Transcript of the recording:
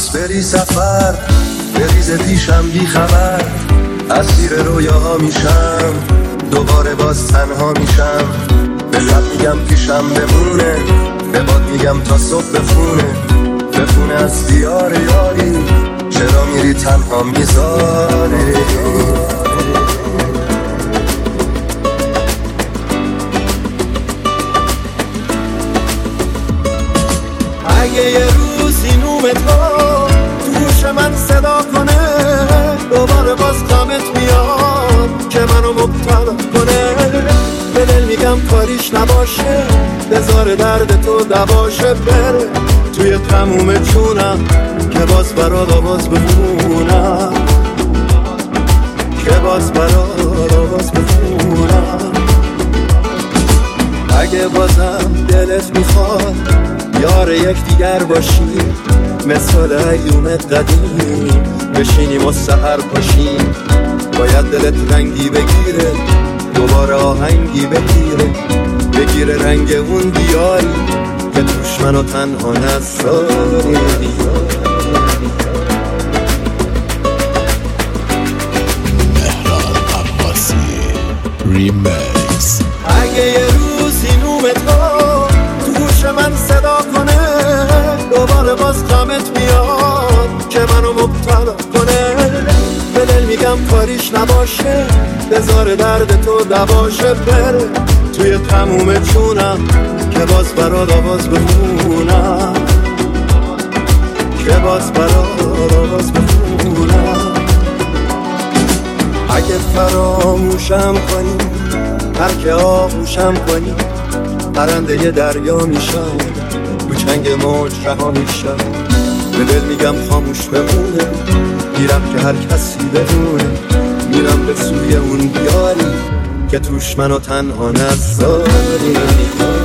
دوست بری سفر بریز پیشم بی خبر، اسیر رویاها میشم دوباره باز تنها میشم. به لب میگم پیشم بمونه، به باد میگم تا صبح بخونه از دیار یاری، چرا میری تنها میذاری. اگه یه روزی نوم تو گوش من صدا کنه، دوباره باز غمت میاد که منو مبتلا کنه. به دل میگم کاریش نباشه، بذار درد تو دواشه، بره توی تموم چونم که باز برات آواز بخونم، که باز برات آواز بخونم. اگه بازم دلت میخواد یار یک دیگر باشی، مثل ایومت قدیم بشینیم و سحر پاشیم. باید دلت رنگی بگیره، دوباره آهنگی بگیره رنگ اون دیاری که توش منو تنها نذاری. مهران عباسی ریمیکس. اگه یه روزی نومت تو گوش من صدا کنه، دوباره باز غمت میاد که منو مبتلا کنه. به دل میگم کاریش نباشه، بذار درد تو دواشه، بره توی تموم چونم که باز برات آواز بخونم، که باز برات آواز بخونم. اگه فراموشم کنی، هر که آغوشم کنی، پرنده ی دریا میشم، تو چنگ موج رها میشم. به دل میگم خاموش بمونه، میرم که هر کسی بدونه، میرم به سوی اون دیاری که توش منو تنها نذاری.